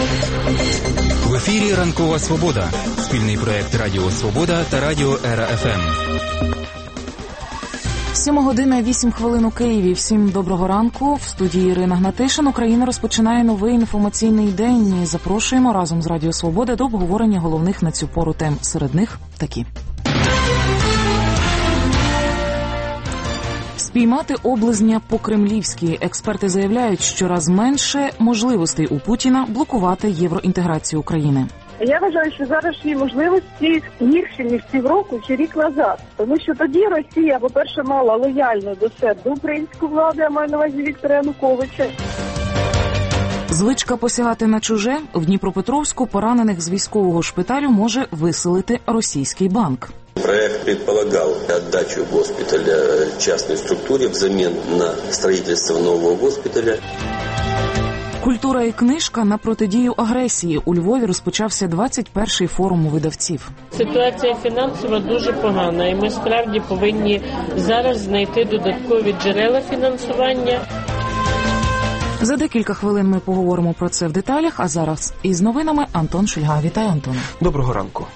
В ефірі «Ранкова Свобода» – спільний проєкт Радіо Свобода та Радіо Ера ФМ. 7:08 у Києві. Всім доброго ранку. В студії Ірина Гнатишин. Україна розпочинає новий інформаційний день. Запрошуємо разом з Радіо Свобода до обговорення головних на цю пору тем. Серед них такі. Спіймати облизня по-кремлівськи. Експерти заявляють, що раз менше можливостей у Путіна блокувати євроінтеграцію України. Я вважаю, що зарашні можливості гірші, ніж півроку чи рік назад. Тому що тоді Росія, по-перше, мала лояльну до себе українську владу, я маю на увазі Віктора Януковича. Звичка посягати на чуже. В Дніпропетровську поранених з військового шпиталю може виселити російський банк. Проект предполагал отдачу госпиталя частной структуре взамен на строительство нового госпиталя. Культура і книжка на протидію агресії. У Львові розпочався 21-й форум видавців. Ситуація фінансова дуже погана, і ми справді повинні зараз знайти додаткові джерела фінансування. За декілька хвилин ми поговоримо про це в деталях, а зараз із новинами Антон Шульга. Вітаю, Антон. Доброго ранку.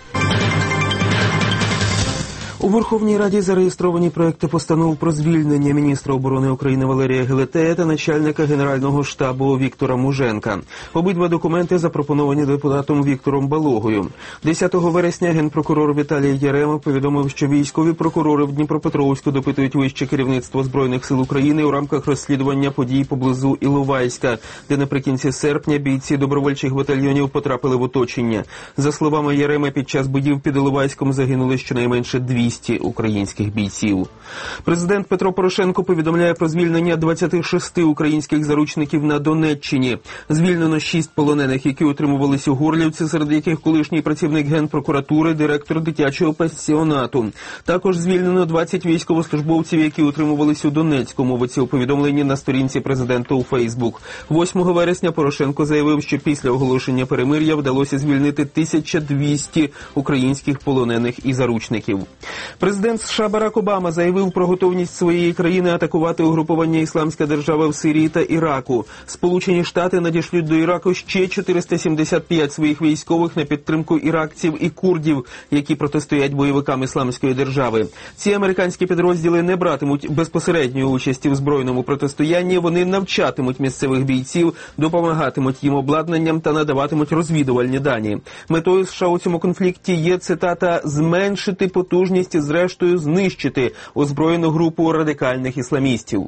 У Верховній Раді зареєстровані проекти постанов про звільнення міністра оборони України Валерія Гелетея та начальника Генерального штабу Віктора Муженка. Обидва документи запропоновані депутатом Віктором Балогою. 10 вересня генпрокурор Віталій Ярема повідомив, що військові прокурори в Дніпропетровську допитують вище керівництво Збройних сил України у рамках розслідування подій поблизу Іловайська, де наприкінці серпня бійці добровольчих батальйонів потрапили в оточення. За словами Яреми, під час боїв під Іловайськом загинули щонайменше 200 українських бійців. Президент Петро Порошенко повідомляє про звільнення 26 українських заручників на Донеччині. Звільнено 6 полонених, які утримувались у Горлівці, серед яких колишній працівник Генпрокуратури, директор дитячого пансіонату. Також звільнено 20 військовослужбовців, які утримувались у Донецьку, мовиться у повідомленні на сторінці президента у Фейсбук. 8 вересня Порошенко заявив, що після оголошення перемир'я вдалося звільнити 1200 українських полонених і заручників. Президент США Барак Обама заявив про готовність своєї країни атакувати угрупування «Ісламська держава» в Сирії та Іраку. Сполучені Штати надішлють до Іраку ще 475 своїх військових на підтримку іракців і курдів, які протистоять бойовикам «Ісламської держави». Ці американські підрозділи не братимуть безпосередньої участі в збройному протистоянні, вони навчатимуть місцевих бійців, допомагатимуть їм обладнанням та надаватимуть розвідувальні дані. Метою США у цьому конфлікті є, цитата, «зменшити потужність і зрештою знищити озброєну групу радикальних ісламістів».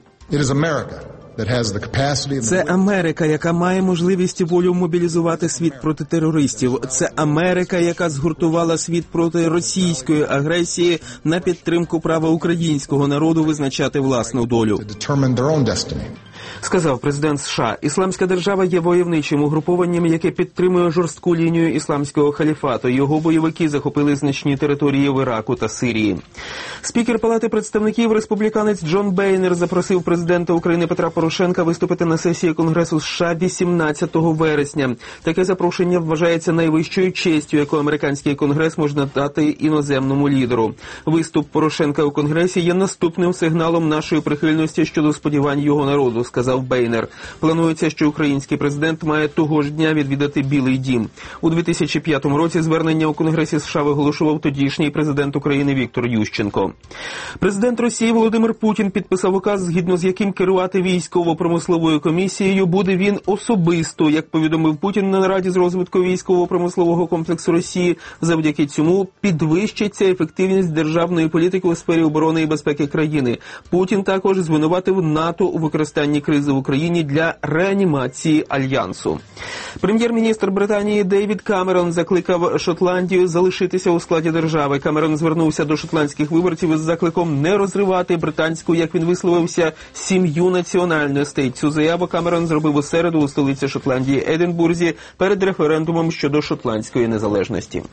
Це Америка, яка має можливість і волю мобілізувати світ проти терористів. Це Америка, яка згуртувала світ проти російської агресії на підтримку права українського народу визначати власну долю. Сказав президент США. «Ісламська держава є войовничим угрупованням, яке підтримує жорстку лінію ісламського халіфату. Його бойовики захопили значні території в Іраку та Сирії». Спікер Палати представників, республіканець Джон Бейнер, запросив президента України Петра Порошенка виступити на сесії Конгресу США 18 вересня. Таке запрошення вважається найвищою честю, яку американський Конгрес може дати іноземному лідеру. Виступ Порошенка у Конгресі є наступним сигналом нашої прихильності щодо сподівань його народу, сказав Бейнер. Планується, що український президент має того ж дня відвідати Білий дім. У 2005 році звернення у Конгресі США виголошував тодішній президент України Віктор Ющенко. Президент Росії Володимир Путін підписав указ, згідно з яким керувати військово-промисловою комісією буде він особисто. Як повідомив Путін на нараді з розвитку військово-промислового комплексу Росії, завдяки цьому підвищиться ефективність державної політики у сфері оборони і безпеки країни. Путін також звинуватив НАТО у використанні кризи в Україні для реанімації Альянсу. Прем'єр-міністр Британії Девід Камерон закликав Шотландію залишитися у складі держави. Камерон звернувся до шотландських виборців із закликом не розривати британську, як він висловився, сім'ю національностей. Цю заяву Камерон зробив у середу у столиці Шотландії Единбурзі перед референдумом щодо шотландської незалежності.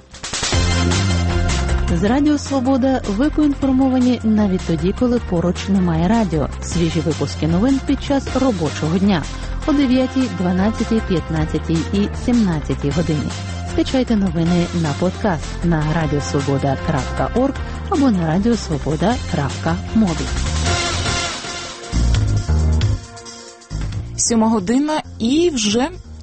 З Радіо Свобода ви поінформовані навіть тоді, коли поруч немає радіо. Свіжі випуски новин під час робочого дня о 9, 12, 15 і 17 годині. Скачайте новини на подкаст на radiosvoboda.org або на radiosvoboda.mobi. 7 година і вже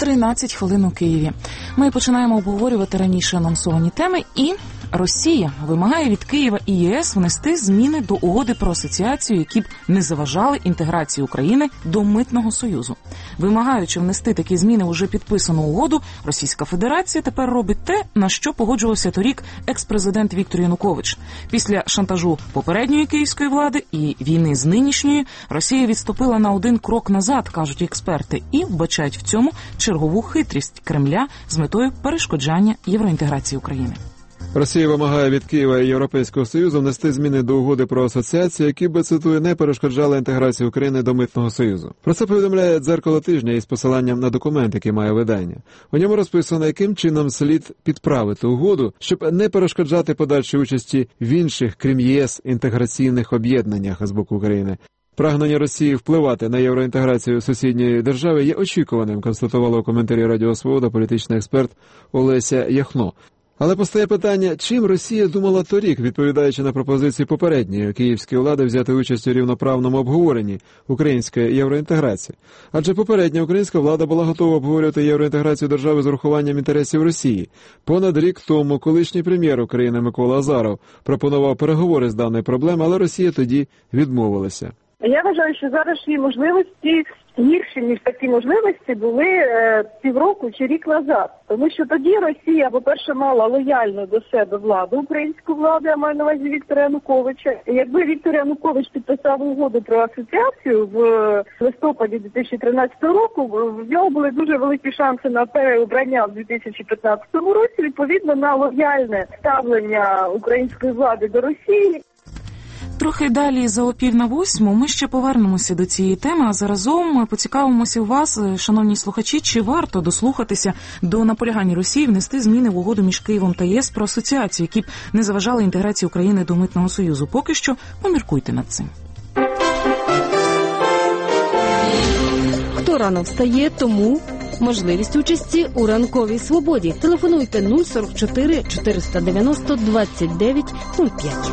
13 хвилин у Києві. Ми починаємо обговорювати раніше анонсовані теми, і Росія вимагає від Києва і ЄС внести зміни до угоди про асоціацію, які б не заважали інтеграції України до Митного Союзу. Вимагаючи внести такі зміни у вже підписану угоду, Російська Федерація тепер робить те, на що погоджувався торік екс-президент Віктор Янукович. Після шантажу попередньої київської влади і війни з нинішньою, Росія відступила на один крок назад, кажуть експерти, і вбачають в цьому чергову хитрість Кремля з метою перешкоджання євроінтеграції України. Росія вимагає від Києва і Європейського Союзу внести зміни до угоди про асоціацію, які би, цитую, не перешкоджали інтеграції України до Митного Союзу. Про це повідомляє «Дзеркало тижня» із посиланням на документ, який має видання. У ньому розписано, яким чином слід підправити угоду, щоб не перешкоджати подальшій участі в інших, крім ЄС, інтеграційних об'єднаннях з боку України. Прагнення Росії впливати на євроінтеграцію сусідньої держави є очікуваним, констатувала у коментарі Радіо Свобода політичний експерт Олеся Яхно. Але постає питання, чим Росія думала торік, відповідаючи на пропозиції попередньої київської влади взяти участь у рівноправному обговоренні української євроінтеграції. Адже попередня українська влада була готова обговорювати євроінтеграцію держави з урахуванням інтересів Росії. Понад рік тому колишній прем'єр України Микола Азаров пропонував переговори з даної проблеми, але Росія тоді відмовилася. Я вважаю, що зараз є можливості гірші, ніж такі можливості були півроку чи рік назад. Тому що тоді Росія, по-перше, мала лояльну до себе владу, українську владу, я маю на увазі Віктора Януковича. І якби Віктор Янукович підписав угоду про асоціацію в листопаді 2013 року, в нього були дуже великі шанси на переобрання в 2015 році, відповідно на лояльне ставлення української влади до Росії. Трохи далі за 7:45 ми ще повернемося до цієї теми, а заразом поцікавимося у вас, шановні слухачі, чи варто дослухатися до наполягання Росії внести зміни в угоду між Києвом та ЄС про асоціацію, які б не заважали інтеграції України до Митного Союзу. Поки що поміркуйте над цим. Хто рано встає, тому можливість участі у ранковій свободі. Телефонуйте 044 490 29 05.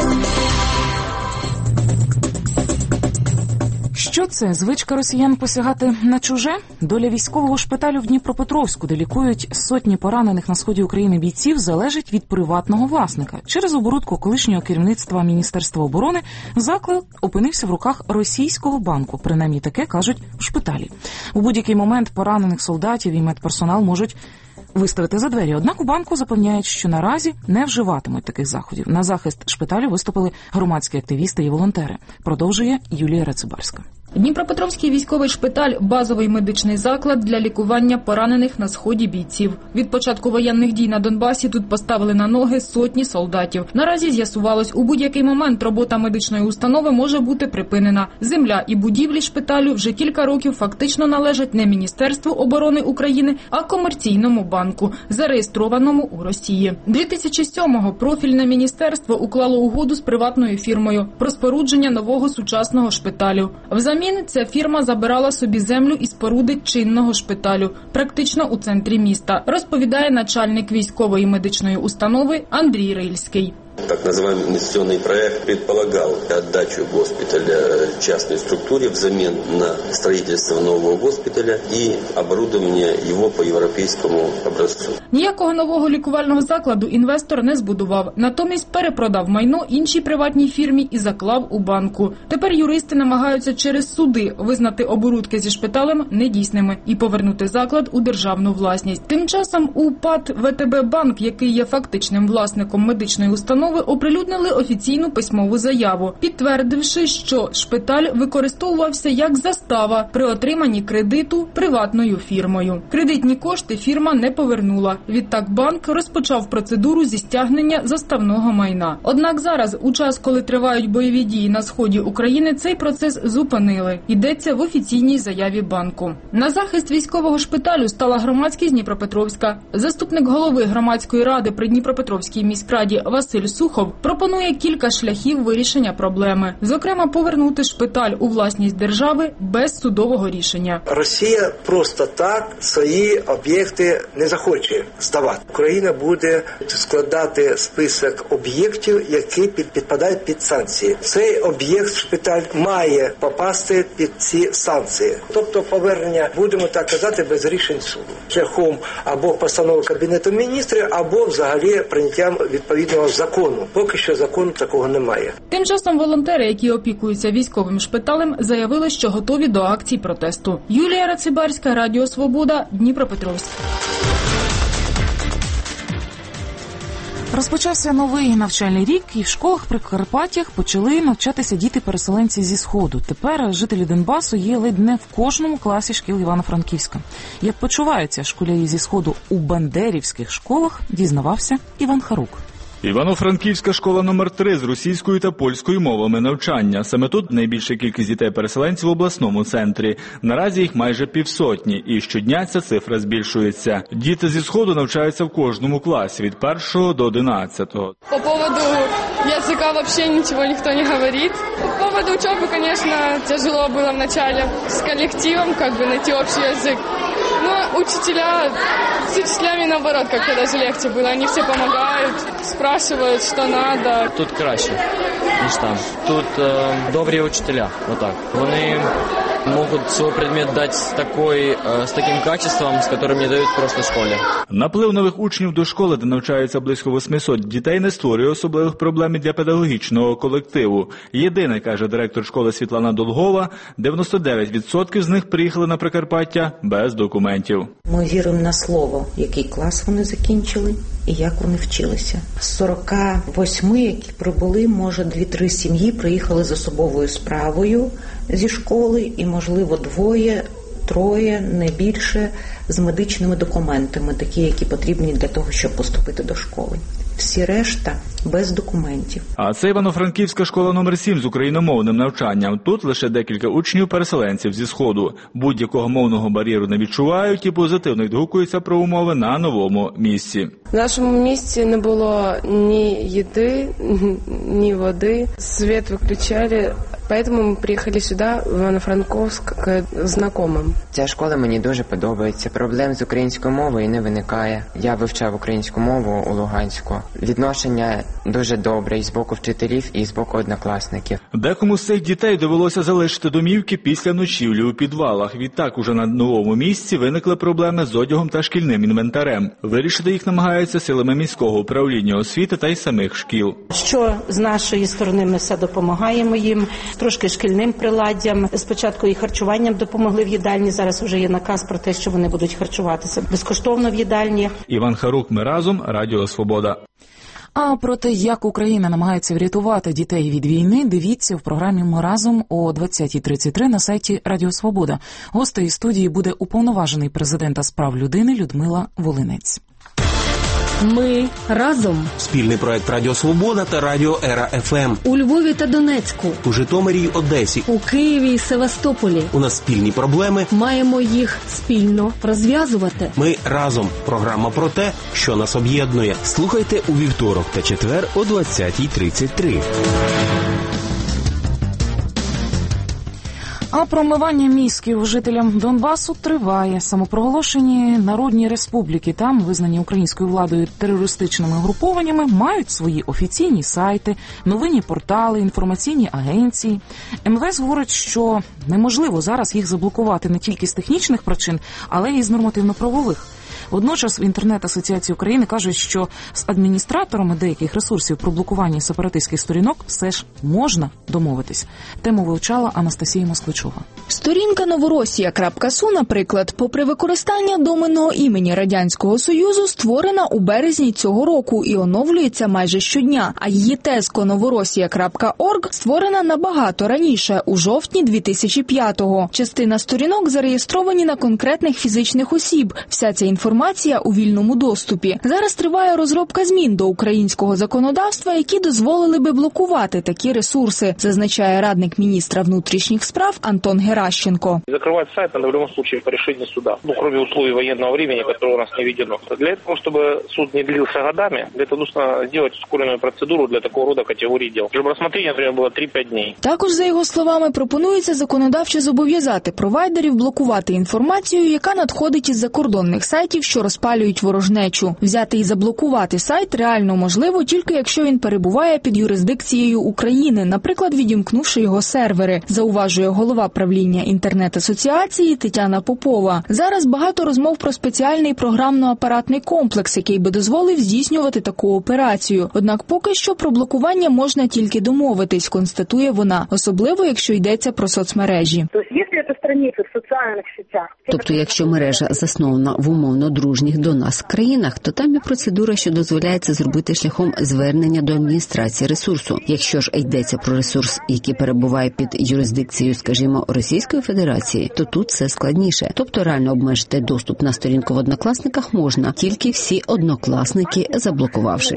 Що це? Звичка росіян посягати на чуже? Доля військового шпиталю в Дніпропетровську, де лікують сотні поранених на сході України бійців, залежить від приватного власника. Через оборудку колишнього керівництва Міністерства оборони заклад опинився в руках російського банку. Принаймні таке кажуть в шпиталі. У будь-який момент поранених солдатів і медперсонал можуть виставити за двері. Однак у банку запевняють, що наразі не вживатимуть таких заходів. На захист шпиталю виступили громадські активісти і волонтери. Продовжує Юлія Рацибарська. Дніпропетровський військовий шпиталь – базовий медичний заклад для лікування поранених на сході бійців. Від початку воєнних дій на Донбасі тут поставили на ноги сотні солдатів. Наразі з'ясувалось, у будь-який момент робота медичної установи може бути припинена. Земля і будівлі шпиталю вже кілька років фактично належать не Міністерству оборони України, а комерційному банку, зареєстрованому у Росії. 2007-го профільне міністерство уклало угоду з приватною фірмою про спорудження нового сучасного шпиталю. Взамін ця фірма забирала собі землю і споруди чинного шпиталю, практично у центрі міста, розповідає начальник військової медичної установи Андрій Рильський. Так называемый инвестиционный проект предполагал отдачу госпиталя частной структуре взамен на строительство нового госпиталя и оборудование его по европейскому образцу. Ніякого нового лікувального закладу інвестор не збудував. Натомість перепродав майно іншій приватній фірмі і заклав у банку. Тепер юристи намагаються через суди визнати оборудки зі шпиталем недійсними і повернути заклад у державну власність. Тим часом у ПАТ ВТБ-банк, який є фактичним власником медичної установи, оприлюднили офіційну письмову заяву, підтвердивши, що шпиталь використовувався як застава при отриманні кредиту приватною фірмою. Кредитні кошти фірма не повернула. Відтак банк розпочав процедуру зі стягнення заставного майна. Однак зараз, у час, коли тривають бойові дії на сході України, цей процес зупинили. Йдеться в офіційній заяві банку. На захист військового шпиталю стала громадськість Дніпропетровська. Заступник голови громадської ради при Дніпропетровській міськраді Василь Сухов пропонує кілька шляхів вирішення проблеми. Зокрема, повернути шпиталь у власність держави без судового рішення. Росія просто так свої об'єкти не захоче здавати. Україна буде складати список об'єктів, які підпадають під санкції. Цей об'єкт, шпиталь, має попасти під ці санкції. Тобто повернення, будемо так казати, без рішень суду. Шляхом або постанови Кабінету міністрів, або взагалі прийняттям відповідного закону. Поки що закону такого немає. Тим часом волонтери, які опікуються військовим шпиталем, заявили, що готові до акцій протесту. Юлія Рацибарська, Радіо Свобода, Дніпропетровськ. Розпочався новий навчальний рік, і в школах Прикарпаттях почали навчатися діти-переселенці зі Сходу. Тепер жителі Донбасу є ледь не в кожному класі шкіл Івано-Франківська. Як почуваються школярі зі Сходу у бандерівських школах, дізнавався Іван Харук. Івано-Франківська школа номер 3 з російською та польською мовами навчання. Саме тут найбільша кількість дітей-переселенців в обласному центрі. Наразі їх майже 500, і щодня ця цифра збільшується. Діти зі Сходу навчаються в кожному класі від 1 до 11. По поводу языка вообще ничего никто не говорит. По поводу учебы, конечно, тяжело было вначале с коллективом найти общий язык. Но с учителями наоборот как-то даже легче было. Они все помогают, спрашивают, что надо. Тут краще, ніж там. Тут добрі учителя, отак. Вони можуть свій предмет дати з таким качеством, з яким не дають просто в школі. Наплив нових учнів до школи, де навчаються близько 800 дітей, не створює особливих проблем для педагогічного колективу. Єдине, каже директор школи Світлана Долгова, 99% з них приїхали на Прикарпаття без документів. Ми віримо на слово, який клас вони закінчили і як вони вчилися. З 48, які прибули, може 2-3 сім'ї приїхали з особовою справою зі школи і, можливо, 2-3, не більше, з медичними документами, такі, які потрібні для того, щоб поступити до школи. Всі решта без документів. А це Івано-Франківська школа номер 7 з україномовним навчанням. Тут лише декілька учнів-переселенців зі Сходу. Будь-якого мовного бар'єру не відчувають і позитивно відгукуються про умови на новому місці. В нашому місті не було ні їди, ні води. Світ виключали. Поэтому ми приїхали сюди, в Івано-Франківськ, к знайомим. Ця школа мені дуже подобається. Проблем з українською мовою не виникає. Я вивчав українську мову у Луганську. Відношення дуже добре і з боку вчителів, і з боку однокласників. Декому з цих дітей довелося залишити домівки після ночівлі у підвалах. Відтак уже на новому місці виникли проблеми з одягом та шкільним інвентарем. Вирішити їх намагаються силами міського управління освіти та й самих шкіл. Що з нашої сторони ми все допомагаємо їм. Трошки шкільним приладдям. Спочатку і харчуванням допомогли в їдальні. Зараз вже є наказ про те, що вони будуть харчуватися безкоштовно в їдальні. Іван Харук, ми разом, Радіо Свобода. А про те, як Україна намагається врятувати дітей від війни, дивіться в програмі «Ми разом» о 20:33 на сайті Радіо Свобода. Гостею студії буде уповноважений президента з прав людини Людмила Волинець. Ми разом. Спільний проект Радіо Свобода та Радіо Ера ФМ. У Львові та Донецьку. У Житомирі й Одесі. У Києві й Севастополі. У нас спільні проблеми. Маємо їх спільно розв'язувати. Ми разом. Програма про те, що нас об'єднує. Слухайте у вівторок та четвер о 20:33. А промивання мізків жителям Донбасу триває. Самопроголошені народні республіки, там визнані українською владою терористичними угрупованнями, мають свої офіційні сайти, новинні портали, інформаційні агенції. МВС говорить, що неможливо зараз їх заблокувати не тільки з технічних причин, але й з нормативно-правових. Водночас в Інтернет-асоціації України кажуть, що з адміністраторами деяких ресурсів про блокування сепаратистських сторінок все ж можна домовитись. Тему вивчала Анастасія Москвичова. Сторінка Новоросія.су, наприклад, попри використання доменного імені Радянського Союзу, створена у березні цього року і оновлюється майже щодня, а її тезко Новоросія.орг створена набагато раніше, у жовтні 2005-го. Частина сторінок зареєстровані на конкретних фізичних осіб. Вся ця інформація інформація у вільному доступі. Зараз триває розробка змін до українського законодавства, які дозволили би блокувати такі ресурси, зазначає радник міністра внутрішніх справ Антон Геращенко. Закрывать сайт надо в любом случае по решению суда. Кроме условий военного времени, которое у нас не введено. Для того, чтобы суд не длился годами, для этого нужно сделать ускоренную процедуру для такого рода категорий дел. Чтобы рассмотрение, например, было 3-5 дней. Також, за його словами, пропонується законодавчо зобов'язати провайдерів блокувати інформацію, яка надходить із закордонних сайтів, що розпалюють ворожнечу. Взяти і заблокувати сайт реально можливо тільки якщо він перебуває під юрисдикцією України, наприклад, відімкнувши його сервери, зауважує голова правління інтернет-асоціації Тетяна Попова. Зараз багато розмов про спеціальний програмно-апаратний комплекс, який би дозволив здійснювати таку операцію. Однак поки що про блокування можна тільки домовитись, констатує вона, особливо якщо йдеться про соцмережі. Тобто, якщо мережа заснована в умовно дружніх до нас країнах, то там є процедура, що дозволяє це зробити шляхом звернення до адміністрації ресурсу. Якщо ж йдеться про ресурс, який перебуває під юрисдикцією, скажімо, Російської Федерації, то тут все складніше. Тобто реально обмежити доступ на сторінку в Однокласниках можна, тільки всі однокласники заблокувавши.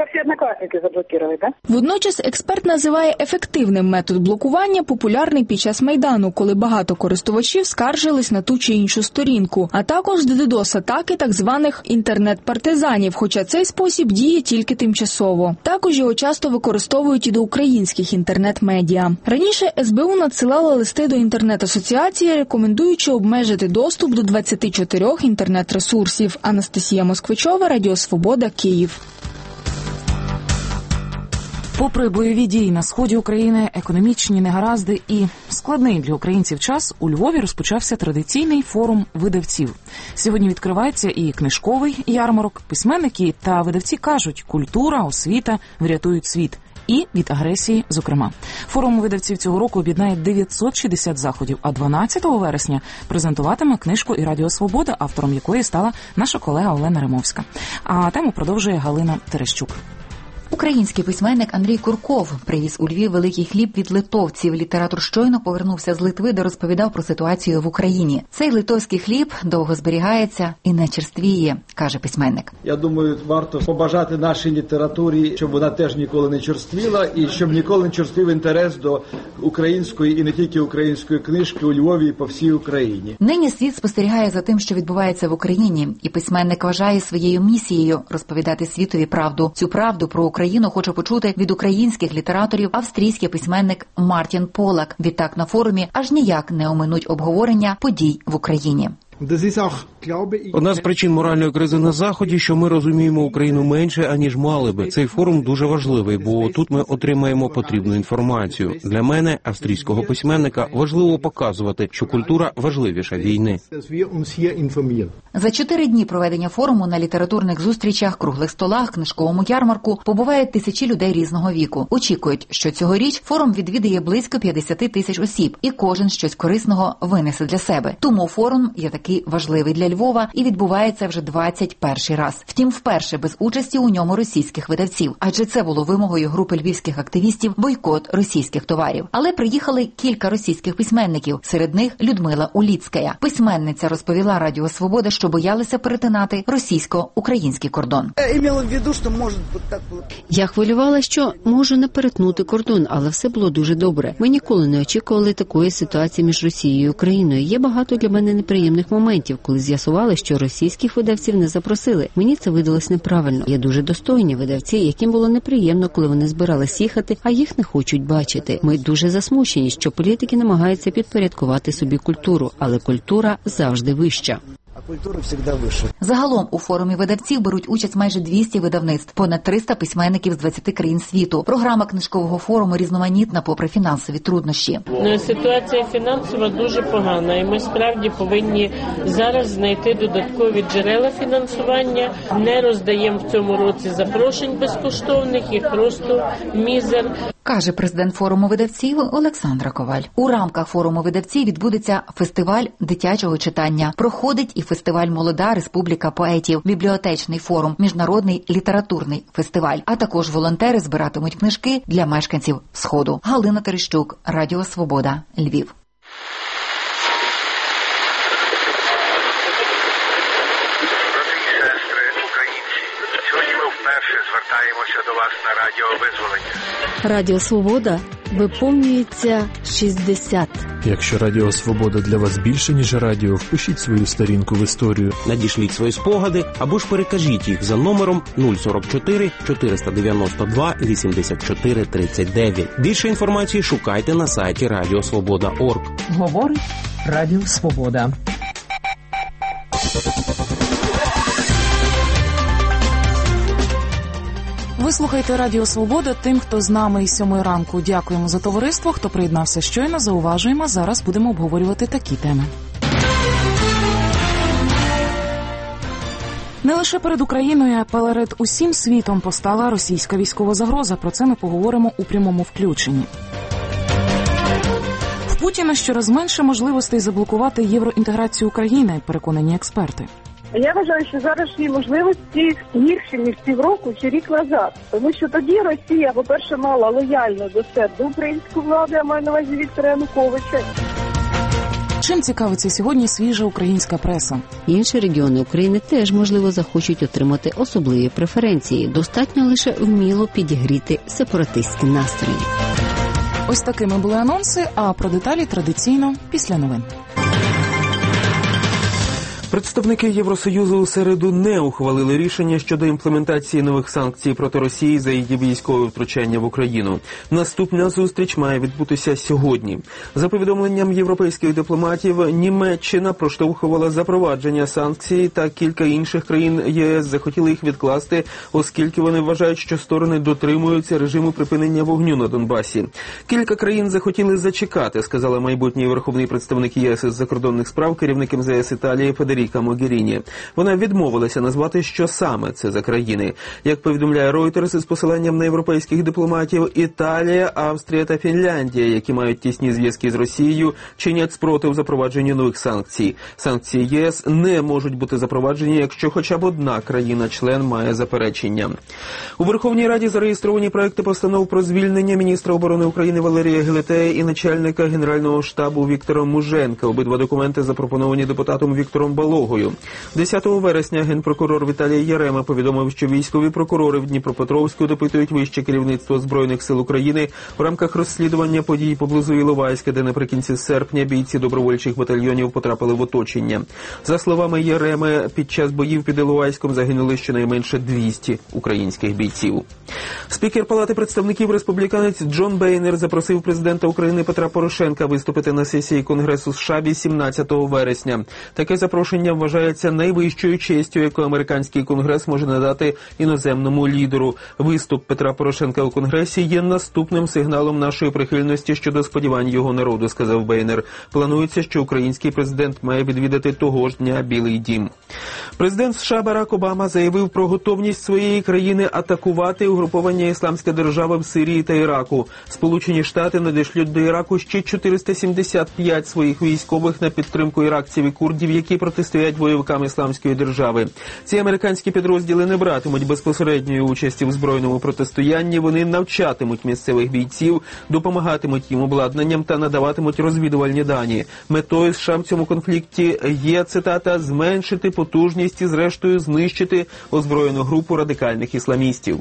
Водночас експерт називає ефективним метод блокування, популярний під час Майдану, коли багато користувачів скаржились на ту чи іншу сторінку, а також DDoS-атаки так званих інтернет-партизанів, хоча цей спосіб діє тільки тимчасово. Також його часто використовують і до українських інтернет-медіа. Раніше СБУ надсилала листи до інтернет-асоціації, рекомендуючи обмежити доступ до 24 інтернет-ресурсів. Анастасія Москвичова, Радіо Свобода, Київ. Попри бойові дії на сході України, економічні негаразди і складний для українців час, у Львові розпочався традиційний форум видавців. Сьогодні відкривається і книжковий ярмарок. Письменники та видавці кажуть, культура, освіта врятують світ. І від агресії, зокрема. Форум видавців цього року об'єднає 960 заходів, а 12 вересня презентуватиме книжку і Радіо Свобода, автором якої стала наша колега Олена Римовська. А тему продовжує Галина Терещук. Український письменник Андрій Курков привіз у Львів великий хліб від литовців. Літератор щойно повернувся з Литви, де розповідав про ситуацію в Україні. Цей литовський хліб довго зберігається і не черствіє, каже письменник. Я думаю, варто побажати нашій літературі, щоб вона теж ніколи не черствіла і щоб ніколи не черствів інтерес до української і не тільки української книжки у Львові і по всій Україні. Нині світ спостерігає за тим, що відбувається в Україні, і письменник вважає своєю місією розповідати світові правду. Цю правду про Україну хоче почути від українських літераторів австрійський письменник Мартін Полак. Відтак на форумі аж ніяк не оминуть обговорення подій в Україні. Одна з причин моральної кризи на Заході, що ми розуміємо Україну менше, аніж мали би. Цей форум дуже важливий, бо тут ми отримаємо потрібну інформацію. Для мене, австрійського письменника, важливо показувати, що культура важливіша війни. За 4 дні проведення форуму на літературних зустрічах, круглих столах, книжковому ярмарку побувають тисячі людей різного віку. Очікують, що цьогоріч форум відвідає близько 50 тисяч осіб, і кожен щось корисного винесе для себе. Тому форум є такий важливий для Львова і відбувається вже 21-й раз. Втім, вперше без участі у ньому російських видавців, адже це було вимогою групи львівських активістів бойкот російських товарів. Але приїхали кілька російських письменників, серед них Людмила Уліцькая. Письменниця розповіла Радіо Свобода, що боялися перетинати російсько-український кордон. Я хвилювала, що можу не перетнути кордон, але все було дуже добре. Ми ніколи не очікували такої ситуації між Росією і Україною. Є багато для мене неприємних моментів, коли з'ясували, що російських видавців не запросили. Мені це видалось неправильно. Є дуже достойні видавці, яким було неприємно, коли вони збирались їхати, а їх не хочуть бачити. Ми дуже засмучені, що політики намагаються підпорядкувати собі культуру, але культура завжди вища. Культура завжди вища. Загалом у форумі видавців беруть участь майже 200 видавництв, понад 300 письменників з 20 країн світу. Програма книжкового форуму різноманітна попри фінансові труднощі. Ситуація фінансова дуже погана, і ми справді повинні зараз знайти додаткові джерела фінансування. Не роздаємо в цьому році запрошень безкоштовних, їх просто мізер. Каже президент форуму видавців Олександра Коваль. У рамках форуму видавців відбудеться фестиваль дитячого читання. Проходить і фестиваль «Молода республіка поетів», бібліотечний форум, міжнародний літературний фестиваль. А також волонтери збиратимуть книжки для мешканців Сходу. Галина Терещук, Радіо Свобода, Львів. Звертаємося до вас на Радіо Визволення. Радіо Свобода виповнюється 60. Якщо Радіо Свобода для вас більше, ніж радіо, впишіть свою сторінку в історію. Надішліть свої спогади або ж перекажіть їх за номером 044 492 84 39. Більше інформації шукайте на сайті radiosvoboda.org. Говорить Радіо Свобода. Ви слухаєте Радіо Свобода. Тим, хто з нами із 7 ранку, дякуємо за товариство. Хто приєднався щойно, зауважуємо. Зараз будемо обговорювати такі теми. Не лише перед Україною, а перед усім світом постала російська військова загроза. Про це ми поговоримо у прямому включенні. В Путіна щораз менше можливостей заблокувати євроінтеграцію України, переконані експерти. Я вважаю, що зарашні можливості гірші, ніж півроку чи рік назад. Тому що тоді Росія, по-перше, мала лояльно до себе українську владу, я маю на увазі Віктора Януковича. Чим цікавиться сьогодні свіжа українська преса? Інші регіони України теж, можливо, захочуть отримати особливі преференції. Достатньо лише вміло підігріти сепаратистські настрої. Ось такими були анонси, а про деталі традиційно після новин. Представники Євросоюзу у середу не ухвалили рішення щодо імплементації нових санкцій проти Росії за її військове втручання в Україну. Наступна зустріч має відбутися сьогодні. За повідомленням європейських дипломатів, Німеччина проштовхувала запровадження санкцій, та кілька інших країн ЄС захотіли їх відкласти, оскільки вони вважають, що сторони дотримуються режиму припинення вогню на Донбасі. Кілька країн захотіли зачекати, сказала майбутній верховний представник ЄС із закордонних справ, керівник МЗС Італії Федеріка Могеріні. Вона відмовилася назвати, що саме це за країни. Як повідомляє Reuters із посиланням на європейських дипломатів, Італія, Австрія та Фінляндія, які мають тісні зв'язки з Росією, чинять спротив запровадженню нових санкцій. Санкції ЄС не можуть бути запроваджені, якщо хоча б одна країна-член має заперечення. У Верховній Раді зареєстровані проекти постанов про звільнення міністра оборони України Валерія Гелетея і начальника Генерального штабу Віктора Муженка. Обидва документи запропоновані депутатом Віктором Балогою. 10 вересня генпрокурор Віталій Ярема повідомив, що військові прокурори в Дніпропетровську допитують вище керівництво Збройних сил України в рамках розслідування подій поблизу Іловайська, де наприкінці серпня бійці добровольчих батальйонів потрапили в оточення. За словами Яреми, під час боїв під Іловайськом загинули щонайменше 200 українських бійців. Спікер Палати представників республіканець Джон Бейнер запросив президента України Петра Порошенка виступити на сесії Конгресу США 18 вересня. Таке запрошення вважається найвищою честю, яку американський конгрес може надати іноземному лідеру. Виступ Петра Порошенка у Конгресі є наступним сигналом нашої прихильності щодо сподівань його народу, сказав Бейнер. Планується, що український президент має відвідати того ж дня Білий дім. Президент США Барак Обама заявив про готовність своєї країни атакувати угруповання «Ісламська держава» в Сирії та Іраку. Сполучені Штати надішлють до Іраку ще 475 своїх військових на підтримку іракців і курдів, які протистоять бойовикам Ісламської держави. Ці американські підрозділи не братимуть безпосередньої участі в збройному протистоянні, вони навчатимуть місцевих бійців, допомагатимуть їм обладнанням та надаватимуть розвідувальні дані. Метою США в цьому конфлікті є, цитата, «зменшити потужність і зрештою знищити озброєну групу радикальних ісламістів».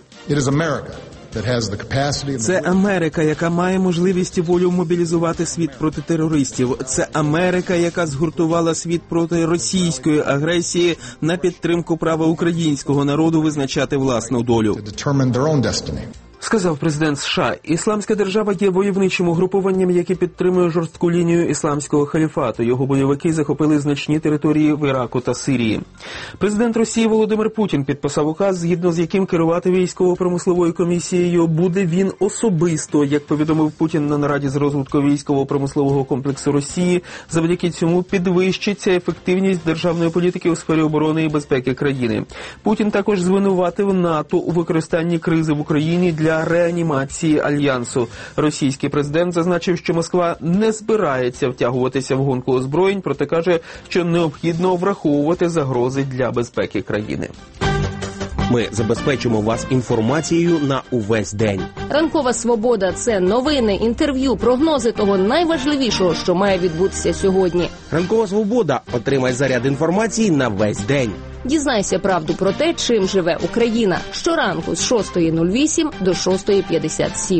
Це Америка, яка має можливість і волю мобілізувати світ проти терористів. Це Америка, яка згуртувала світ проти російської агресії на підтримку права українського народу визначати власну долю. Сказав президент США. Ісламська держава є войовничим угрупованням, яке підтримує жорстку лінію ісламського халіфату. Його бойовики захопили значні території в Іраку та Сирії. Президент Росії Володимир Путін підписав указ, згідно з яким керувати військово-промисловою комісією буде він особисто. Як повідомив Путін на нараді з розвитку військово-промислового комплексу Росії, завдяки цьому підвищиться ефективність державної політики у сфері оборони і безпеки країни. Путін також звинуватив НАТО у використанні кризи в Україні для реанімації Альянсу. Російський президент зазначив, що Москва не збирається втягуватися в гонку озброєнь, проте каже, що необхідно враховувати загрози для безпеки країни. Ми забезпечимо вас інформацією на увесь день. Ранкова свобода – це новини, інтерв'ю, прогнози того найважливішого, що має відбутися сьогодні. Ранкова свобода. Отримай заряд інформації на весь день. Дізнайся правду про те, чим живе Україна. Щоранку з 6:08 до 6:57.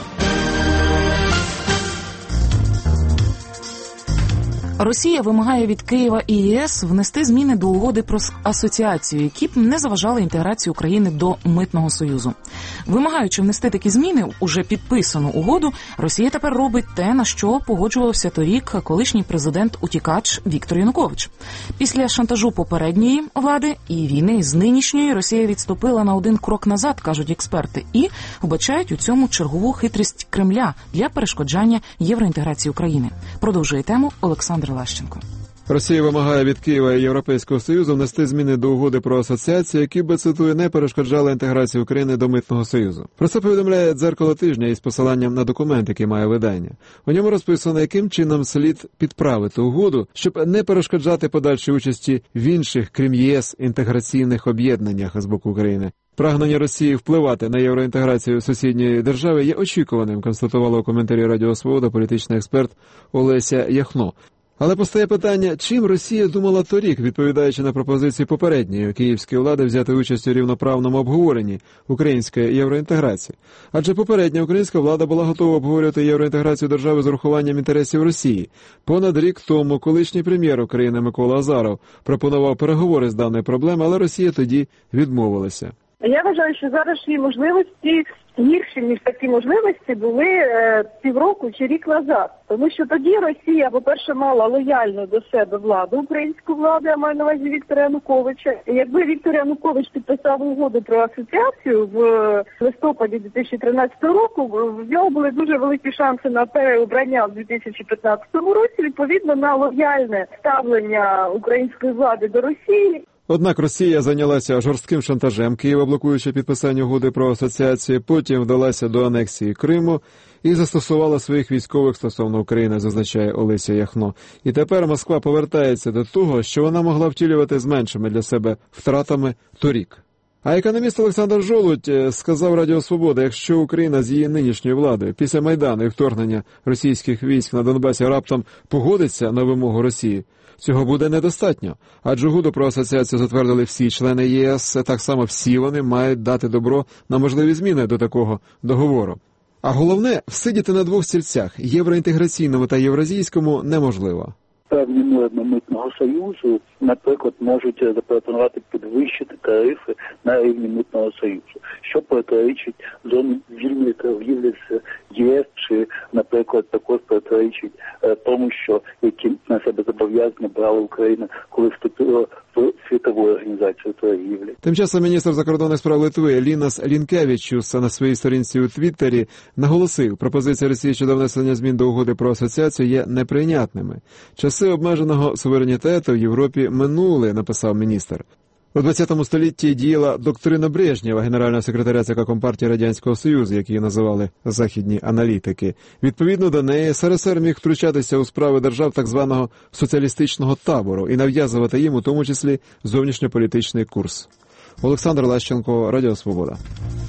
Росія вимагає від Києва і ЄС внести зміни до угоди про асоціацію, які б не заважали інтеграції України до Митного Союзу. Вимагаючи внести такі зміни в уже підписану угоду, Росія тепер робить те, на що погоджувався торік колишній президент-утікач Віктор Янукович. Після шантажу попередньої влади і війни з нинішньої Росія відступила на один крок назад, кажуть експерти, і вбачають у цьому чергову хитрість Кремля для перешкоджання євроінтеграції України. Продовжує тему Олександр Лащенко. Росія вимагає від Києва і Європейського Союзу внести зміни до угоди про асоціацію, які би, цитую, не перешкоджали інтеграції України до Митного Союзу. Про це повідомляє «Дзеркало тижня» із посиланням на документ, який має видання. У ньому розписано, яким чином слід підправити угоду, щоб не перешкоджати подальшій участі в інших, крім ЄС, інтеграційних об'єднаннях з боку України. Прагнення Росії впливати на євроінтеграцію сусідньої держави є очікуваним, констатувала у коментарі Радіо Свобода політичний експерт Олеся Яхно. Але постає питання, чим Росія думала торік, відповідаючи на пропозиції попередньої київської влади взяти участь у рівноправному обговоренні української євроінтеграції. Адже попередня українська влада була готова обговорювати євроінтеграцію держави з урахуванням інтересів Росії. Понад рік тому колишній прем'єр України Микола Азаров пропонував переговори з даної проблеми, але Росія тоді відмовилася. Я вважаю, що зараз її можливості гірші, ніж такі можливості були півроку чи рік назад. Тому що тоді Росія, по-перше, мала лояльну до себе владу, українську владу, я маю на увазі Віктора Януковича. І якби Віктор Янукович підписав угоду про асоціацію в листопаді 2013 року, в нього були дуже великі шанси на переобрання в 2015 році, відповідно на лояльне ставлення української влади до Росії. Однак Росія зайнялася жорстким шантажем Києва, блокуючи підписання угоди про асоціацію, потім вдалася до анексії Криму і застосувала своїх військових стосовно України, зазначає Олеся Яхно. І тепер Москва повертається до того, що вона могла втілювати з меншими для себе втратами торік. А економіст Олександр Жолудь сказав Радіо Свобода, якщо Україна з її нинішньою владою після Майдану і вторгнення російських військ на Донбасі раптом погодиться на вимогу Росії, цього буде недостатньо, адже угоду про асоціацію затвердили всі члени ЄС, так само всі вони мають дати добро на можливі зміни до такого договору. А головне, всидіти на двох стільцях, євроінтеграційному та євразійському, неможливо. Певні норми Митного Союзу, наприклад, можуть запропонувати підвищити тарифи на рівні Митного Союзу, що протирічить зоні вільної торгівлі з ЄС, чи, наприклад, також протирічить тому, що які на себе зобов'язання брала Україна, коли вступила в Світову організацію торгівлі. Тим часом міністр закордонних справ Литви Лінас Лінкевічус на своїй сторінці у Твіттері наголосив, пропозиція Росії щодо внесення змін до угоди про асоціацію є неприйнятними. Часи обмеженого суверенітету в Європі минули, написав міністр. У 20 столітті діяла доктрина Брежнєва, генерального секретаря ЦК Компартії Радянського Союзу, як її називали західні аналітики. Відповідно до неї, СРСР міг втручатися у справи держав так званого соціалістичного табору і нав'язувати їм у тому числі зовнішньополітичний курс. Олександр Лащенко, Радіо Свобода.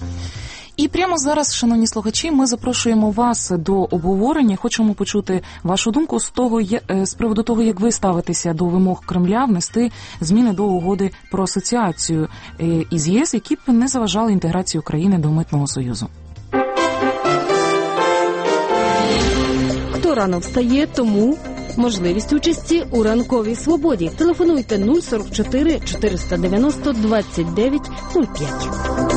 І прямо зараз, шановні слухачі, ми запрошуємо вас до обговорення. Хочемо почути вашу думку з приводу того, як ви ставитеся до вимог Кремля внести зміни до угоди про асоціацію із ЄС, які б не заважали інтеграції України до Митного Союзу. Хто рано встає, тому можливість участі у ранковій свободі. Телефонуйте 044 490 29 05.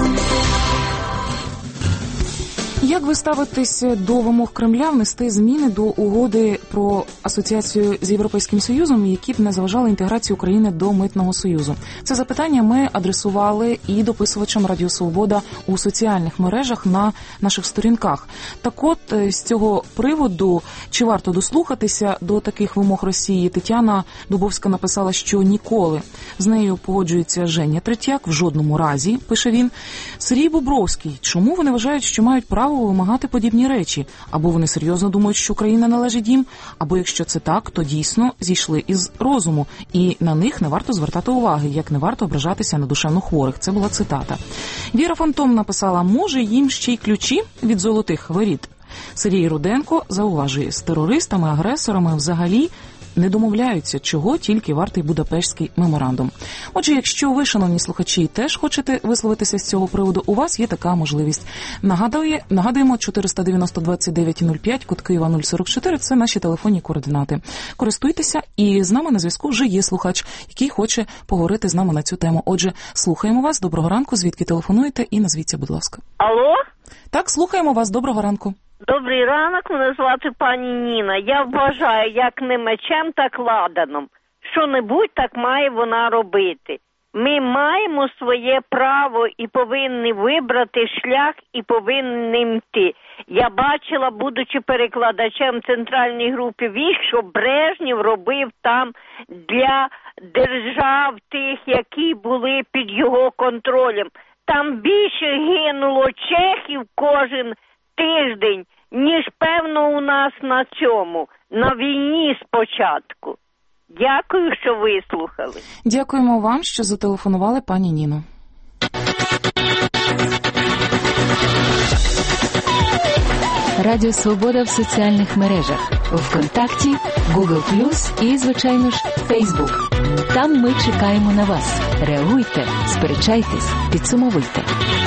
Як ви ставитесь до вимог Кремля внести зміни до угоди про асоціацію з Європейським Союзом, які б не заважали інтеграції України до Митного Союзу? Це запитання ми адресували і дописувачам Радіо Свобода у соціальних мережах на наших сторінках. Так от, з цього приводу, чи варто дослухатися до таких вимог Росії, Тетяна Дубовська написала, що ніколи. З нею погоджується Женя Третьяк, в жодному разі, пише він. Сергій Бобровський, чому вони вважають, що мають право право вимагати подібні речі. Або вони серйозно думають, що Україна належить їм, або якщо це так, то дійсно зійшли із розуму. І на них не варто звертати уваги, як не варто ображатися на душевно хворих. Це була цитата. Віра Фантом написала, може їм ще й ключі від золотих воріт. Сергій Руденко зауважує, з терористами-агресорами взагалі не домовляються, чого тільки вартий Будапештський меморандум. Отже, якщо ви, шановні слухачі, теж хочете висловитися з цього приводу, у вас є така можливість. Нагадуємо, 490-29-05, код Києва 044, це наші телефонні координати. Користуйтеся, і з нами на зв'язку вже є слухач, який хоче поговорити з нами на цю тему. Отже, слухаємо вас, доброго ранку, звідки телефонуєте, і назвіться, будь ласка. Алло? Так, слухаємо вас, доброго ранку. Добрий ранок, мене звати пані Ніна. Я вважаю, як не мечем, так ладаном. Що-небудь так має вона робити. Ми маємо своє право і повинні вибрати шлях і повинні йти. Я бачила, будучи перекладачем в центральній групі військ, що Брежнєв робив там для держав тих, які були під його контролем. Там більше гинуло чехів кожен тиждень, ніж, певно, у нас на цьому, на війні спочатку. Дякую, що вислухали. Дякуємо вам, що зателефонували, пані Ніно. Радіо Свобода в соціальних мережах. ВКонтакті, Google+, і, звичайно ж, Facebook. Там ми чекаємо на вас. Реагуйте, сперечайтесь, підсумовуйте.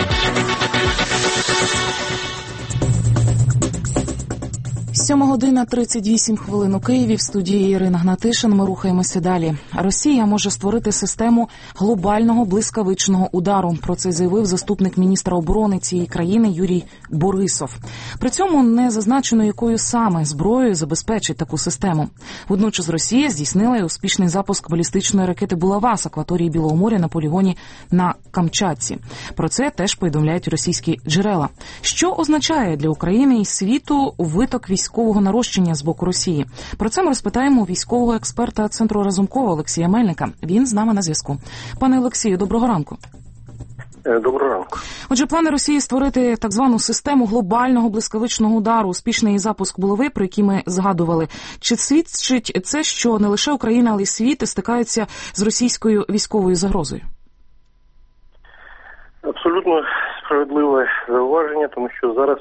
7:38 у Києві. В студії Ірина Гнатишин. Ми рухаємося далі. Росія може створити систему глобального блискавичного удару. Про це заявив заступник міністра оборони цієї країни Юрій Борисов. При цьому не зазначено, якою саме зброєю забезпечить таку систему. Водночас Росія здійснила й успішний запуск балістичної ракети «Булава» з акваторії Білого моря на полігоні на Камчатці. Про це теж повідомляють російські джерела. Що означає для України і світу виток військового нарощення з боку Росії? Про це ми розпитаємо військового експерта Центру Разумкова Олексія Мельника. Він з нами на зв'язку. Пане Олексію, доброго ранку. Доброго ранку. Отже, плани Росії створити так звану систему глобального блискавичного удару, успішний запуск «Булави», про який ми згадували. Чи свідчить це, що не лише Україна, але й світ стикаються з російською військовою загрозою? Абсолютно справедливе зауваження, тому що зараз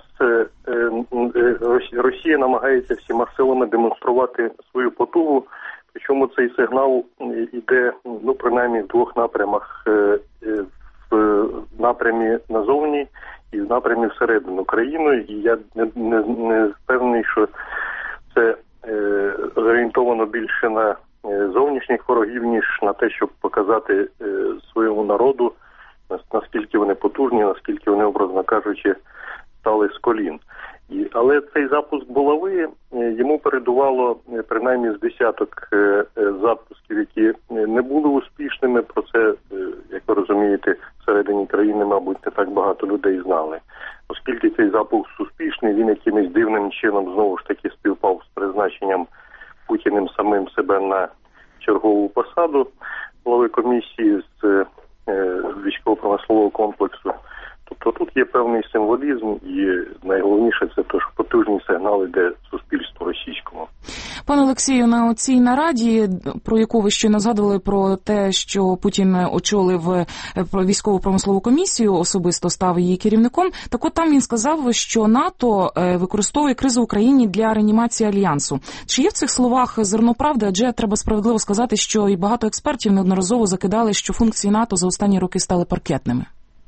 Росія намагається всіма силами демонструвати свою потугу, причому цей сигнал йде, принаймні в двох напрямах, в напрямі назовні і в напрямі всередину країни, і я не впевнений, що це зорієнтовано більше на зовнішніх ворогів, ніж на те, щоб показати своєму народу, наскільки вони потужні, наскільки вони, образно кажучи, стали з колін. Але цей запуск «Булави» йому передувало принаймні з десяток запусків, які не були успішними. Про це, як ви розумієте, всередині країни, мабуть, не так багато людей знали. Оскільки цей запуск успішний, він якимось дивним чином знову ж таки співпав з призначенням Путіним самим себе на чергову посаду голови комісії з військово-промислового комплексу. Тобто тут є певний символізм, і найголовніше це те, що потужні сигнали йде суспільству російському. Пане Олексію, на цій нараді, про яку ви щойно згадували, про те, що Путін очолив військово-промислову комісію, особисто став її керівником, так от там він сказав, що НАТО використовує кризу в Україні для реанімації Альянсу. Чи є в цих словах зерно правди? Адже треба справедливо сказати, що і багато експертів неодноразово закидали, що функції НАТО за останні роки стали паркетними.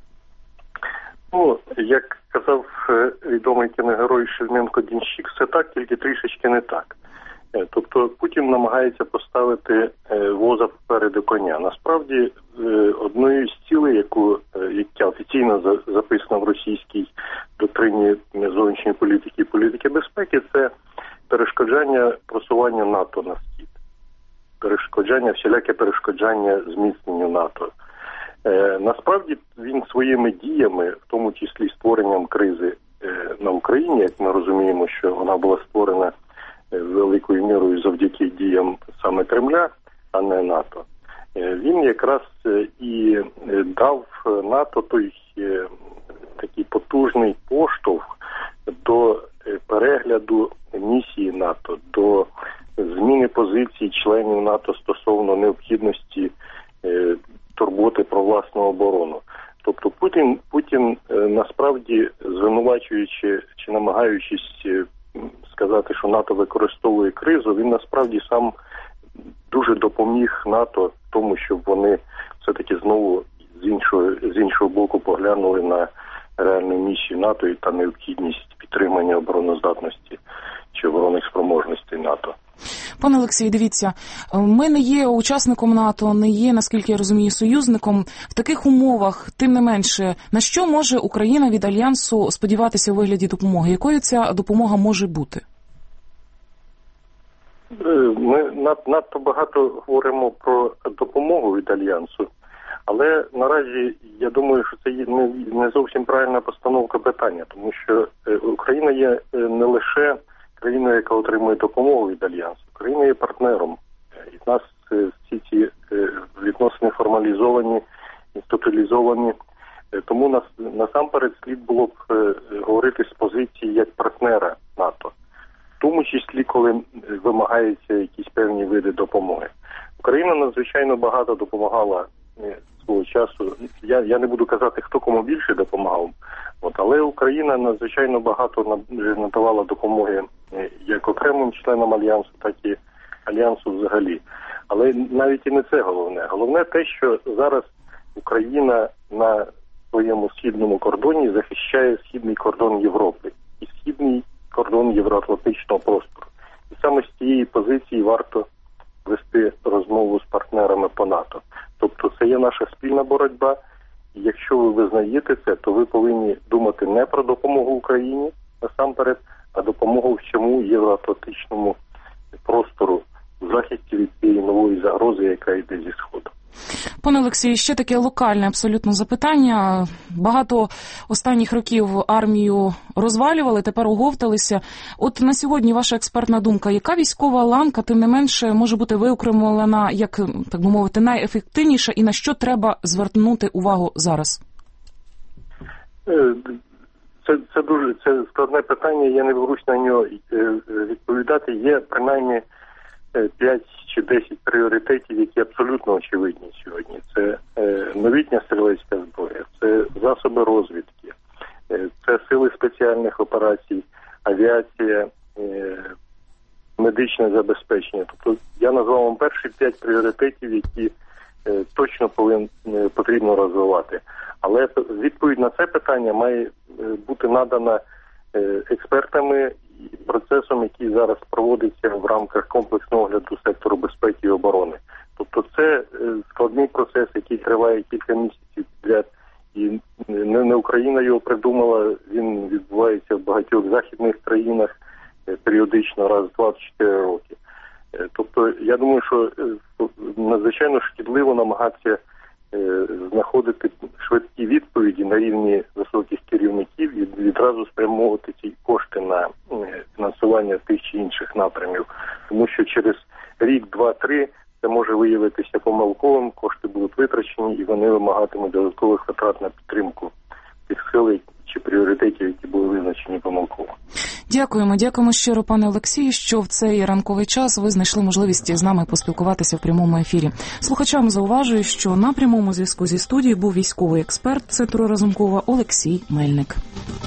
Як казав відомий кіногерой Шельменко-Денщик, все так, тільки трішечки не так. Тобто Путін намагається поставити воза попереду коня. Насправді, одною з цілей, яка офіційно записана в російській доктрині зовнішньої політики і політики безпеки, це перешкоджання просування НАТО на схід. Всіляке перешкоджання зміцненню НАТО. Насправді він своїми діями, в тому числі створенням кризи на Україні, як ми розуміємо, що вона була створена великою мірою завдяки діям саме Кремля, а не НАТО, він якраз і дав НАТО той такий потужний поштовх до перегляду місії НАТО, до зміни позицій членів НАТО стосовно необхідності турботи про власну оборону. Тобто Путін насправді, звинувачуючи чи намагаючись сказати, що НАТО використовує кризу, він насправді сам дуже допоміг НАТО в тому, щоб вони все-таки знову з іншого боку поглянули на реальну місію НАТО і та необхідність підтримання обороноздатності чи оборонних спроможностей НАТО. Пане Олексій, дивіться, ми не є учасником НАТО, не є, наскільки я розумію, союзником. В таких умовах, тим не менше, на що може Україна від Альянсу сподіватися у вигляді допомоги? Якою ця допомога може бути? Ми надто багато говоримо про допомогу від Альянсу, але наразі я думаю, що це не зовсім правильна постановка питання, тому що Україна є не лише країною, яка отримує допомогу від Альянсу. Україна є партнером. І в нас всі ці відносини формалізовані, інституалізовані. Тому насамперед слід було б говорити з позиції як партнера НАТО. В тому числі, коли вимагаються якісь певні види допомоги. Україна надзвичайно багато допомагала свого часу. Я не буду казати, хто кому більше допомагав, але Україна надзвичайно багато надавала допомоги як окремим членам Альянсу, так і Альянсу взагалі. Але навіть і не це головне. Головне те, що зараз Україна на своєму східному кордоні захищає східний кордон Європи і східний кордон євроатлантичного простору. І саме з цієї позиції варто вести розмову з партнерами по НАТО. Тобто це є наша спільна боротьба, і якщо ви визнаєте це, то ви повинні думати не про допомогу Україні насамперед, а допомогу всьому євроатлантичному простору в захисті від цієї нової загрози, яка йде зі Сходу. Пане Олексію, ще таке локальне абсолютно запитання. Багато останніх років армію розвалювали, тепер оговталися. От на сьогодні ваша експертна думка, яка військова ланка, тим не менше, може бути виокремлена як, так би мовити, найефективніша і на що треба звернути увагу зараз? Це складне питання, я не берусь на нього відповідати. Є принаймні 5 чи 10 пріоритетів, які абсолютно очевидні сьогодні. Це новітня стрілецька зброя, це засоби розвідки, це сили спеціальних операцій, авіація, медичне забезпечення. Тобто я назвав вам перші 5 пріоритетів, які точно потрібно розвивати. Але відповідь на це питання має бути надана експертами і процесом, який зараз проводиться в рамках комплексного огляду сектору безпеки і оборони. Тобто це складний процес, який триває кілька місяців підряд. І не Україна його придумала, він відбувається в багатьох західних країнах періодично, раз в 24 роки. Тобто я думаю, що надзвичайно шкідливо намагатися знаходити швидкі відповіді на рівні високих керівників і відразу спрямовувати ці кошти на фінансування тих чи інших напрямів. Тому що через рік, 2-3 це може виявитися помилковим, кошти будуть витрачені і вони вимагатимуть додаткових витрат на підтримку тих сил чи пріоритетів, які були визначені помилково. Дякуємо щиро, пане Олексію, що в цей ранковий час ви знайшли можливість з нами поспілкуватися в прямому ефірі. Слухачам зауважую, що на прямому зв'язку зі студією був військовий експерт Центру Разумкова Олексій Мельник.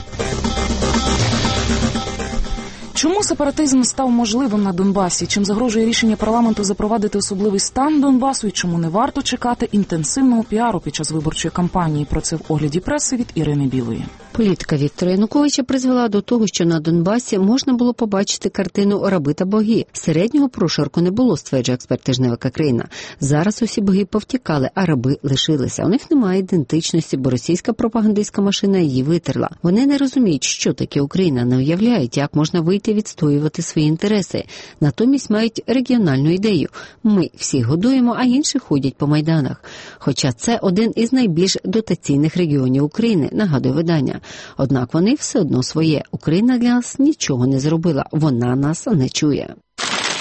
Чому сепаратизм став можливим на Донбасі? Чим загрожує рішення парламенту запровадити особливий стан Донбасу і чому не варто чекати інтенсивного піару під час виборчої кампанії? Про це в огляді преси від Ірини Білої. Політика Віктора Януковича призвела до того, що на Донбасі можна було побачити картину «Раби та боги». Середнього прошарку не було, стверджує експерт тижневика «Країна». Зараз усі боги повтікали, а раби лишилися. У них немає ідентичності, бо російська пропагандистська машина її витерла. Вони не розуміють, що таке Україна, не уявляють, як можна вийти відстоювати свої інтереси. Натомість мають регіональну ідею. Ми всіх годуємо, а інші ходять по майданах. Хоча це один із найбільш дотаційних регіонів України, нагадує видання. Однак вони все одно своє. Україна для нас нічого не зробила. Вона нас не чує.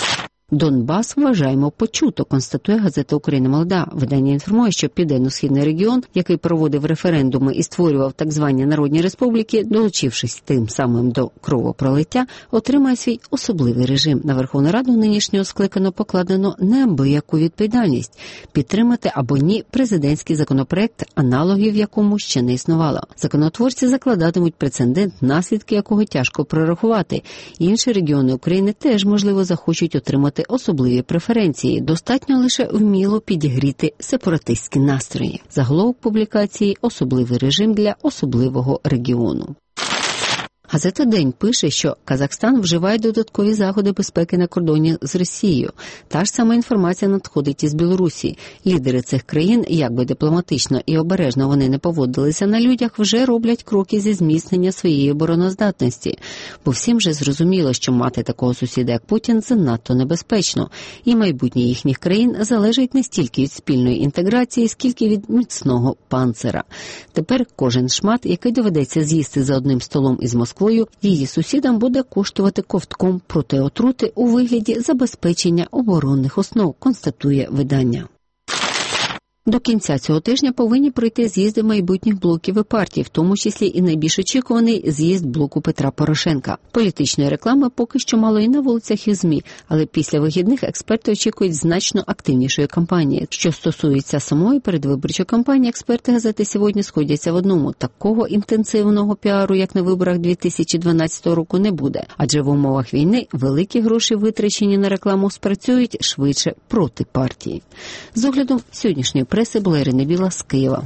Донбас вважаємо почуто, констатує газета «Україна молода». Видання інформує, що Південно-Східний регіон, який проводив референдуми і створював так звані народні республіки, долучившись тим самим до кровопролиття, отримає свій особливий режим. На Верховну Раду нинішнього скликано покладено неабияку відповідальність – підтримати або ні президентський законопроект, аналогів якому ще не існувало. Законотворці закладатимуть прецедент, наслідки якого тяжко прорахувати. Інші регіони України теж, можливо, захочуть отримати особливі преференції. Достатньо лише вміло підігріти сепаратистські настрої. Заголовок публікації «Особливий режим для особливого регіону». Газета «День» пише, що Казахстан вживає додаткові заходи безпеки на кордоні з Росією. Та ж сама інформація надходить із Білорусі. Лідери цих країн, як би дипломатично і обережно вони не поводилися на людях, вже роблять кроки зі зміцнення своєї обороноздатності. Бо всім же зрозуміло, що мати такого сусіда, як Путін, занадто небезпечно. І майбутнє їхніх країн залежить не стільки від спільної інтеграції, скільки від міцного панцира. Тепер кожен шмат, який доведеться з'їсти за одним столом із Москвою, її сусідам буде коштувати ковтком проти отрути у вигляді забезпечення оборонних основ, констатує видання. До кінця цього тижня повинні пройти з'їзди майбутніх блоків і партій, в тому числі і найбільш очікуваний з'їзд блоку Петра Порошенка. Політичної реклами поки що мало і на вулицях і ЗМІ, але після вихідних експерти очікують значно активнішої кампанії. Що стосується самої передвиборчої кампанії, експерти газети «Сьогодні» сходяться в одному. Такого інтенсивного піару, як на виборах 2012 року, не буде. Адже в умовах війни великі гроші, витрачені на рекламу, спрацюють швидше проти партії. З оглядом сьогоднішньої преси була Ірина Біла з Києва.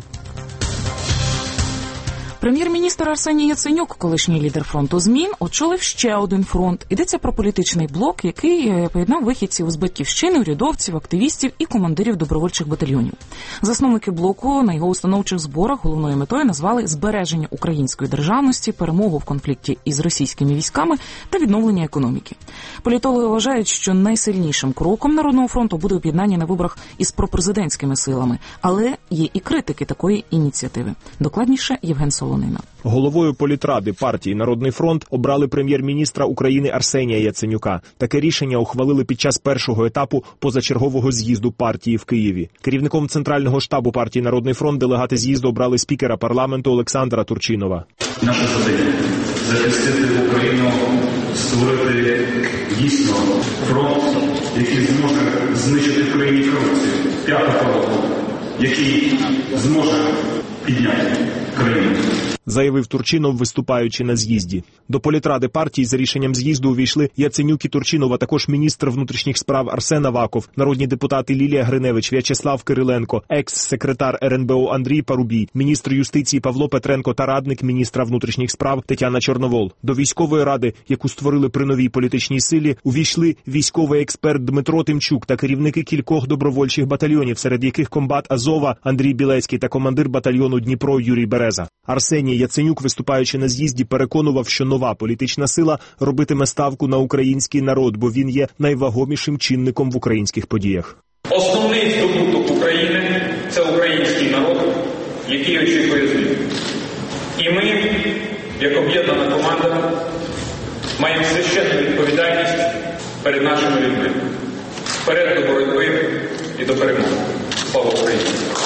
Прем'єр-міністр Арсеній Яценюк, колишній лідер фронту змін, очолив ще один фронт. Йдеться про політичний блок, який поєднав вихідців з Батьківщини, урядовців, активістів і командирів добровольчих батальйонів. Засновники блоку на його установчих зборах головною метою назвали збереження української державності, перемогу в конфлікті із російськими військами та відновлення економіки. Політологи вважають, що найсильнішим кроком Народного фронту буде об'єднання на виборах із пропрезидентськими силами. Але є і критики такої ініціативи. Докладніше Євген Солонина. Головою політради партії «Народний фронт» обрали прем'єр-міністра України Арсенія Яценюка. Таке рішення ухвалили під час першого етапу позачергового з'їзду партії в Києві. Керівником Центрального штабу партії «Народний фронт» делегати з'їзду обрали спікера парламенту Олександра Турчинова. Наша задача – захистити Україну, створити дійсно фронт, який зможе знищити в країні корупцію, п'яту колону, який зможе підняти країну. Заявив Турчинов, виступаючи на з'їзді. До політради партії за рішенням з'їзду увійшли Яценюк і Турчинов, а також міністр внутрішніх справ Арсен Аваков, народні депутати Лілія Гриневич, В'ячеслав Кириленко, екс-секретар РНБО Андрій Парубій, міністр юстиції Павло Петренко та радник міністра внутрішніх справ Тетяна Чорновол. До військової ради, яку створили при новій політичній силі, увійшли військовий експерт Дмитро Тимчук та керівники кількох добровольчих батальйонів, серед яких комбат Азова Андрій Білецький та командир батальйону Дніпро Юрій Береза. Арсеній Яценюк, виступаючи на з'їзді, переконував, що нова політична сила робитиме ставку на український народ, бо він є найвагомішим чинником в українських подіях. Основний здобуток України – це український народ, який очікує змін. І ми, як об'єднана команда, маємо священну відповідальність перед нашими людьми. Вперед до боротьби і до перемоги. Слава Україні!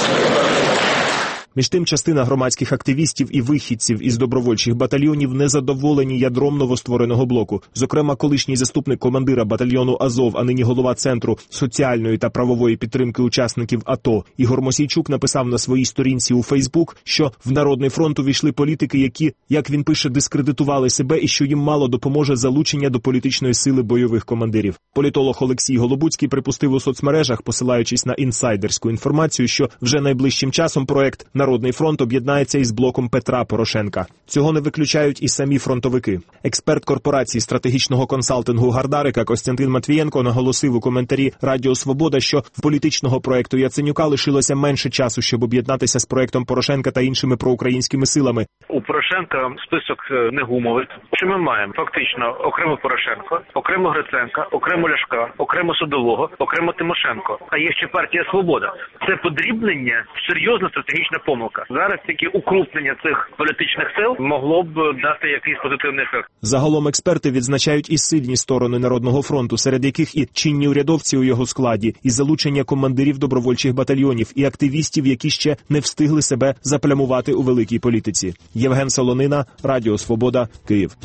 Між тим, частина громадських активістів і вихідців із добровольчих батальйонів незадоволені ядром новоствореного блоку. Зокрема, колишній заступник командира батальйону Азов, а нині голова Центру соціальної та правової підтримки учасників АТО Ігор Мосійчук написав на своїй сторінці у Фейсбук, що в Народний фронт увійшли політики, які, як він пише, дискредитували себе і що їм мало допоможе залучення до політичної сили бойових командирів. Політолог Олексій Голобуцький припустив у соцмережах, посилаючись на інсайдерську інформацію, що вже найближчим часом проект «Народний фронт» об'єднається із блоком Петра Порошенка. Цього не виключають і самі фронтовики. Експерт корпорації стратегічного консалтингу Гардарика Костянтин Матвієнко наголосив у коментарі Радіо Свобода, що в політичного проекту Яценюка лишилося менше часу, щоб об'єднатися з проектом Порошенка та іншими проукраїнськими силами. У Порошенка Порошенка список не гумовий. Що ми маємо? Фактично окремо Порошенко, окремо Гриценка, окремо Ляшка, окремо Садового, окремо Тимошенко. А є ще партія «Свобода». Це подрібнення, серйозна стратегічна помилка. Зараз тільки укрупнення цих політичних сил могло б дати якийсь позитивний ефект. Загалом експерти відзначають і сильні сторони Народного фронту, серед яких і чинні урядовці у його складі, і залучення командирів добровольчих батальйонів, і активістів, які ще не встигли себе заплямувати у великій політиці. Євген Солонина, Радіо Свобода, Київ.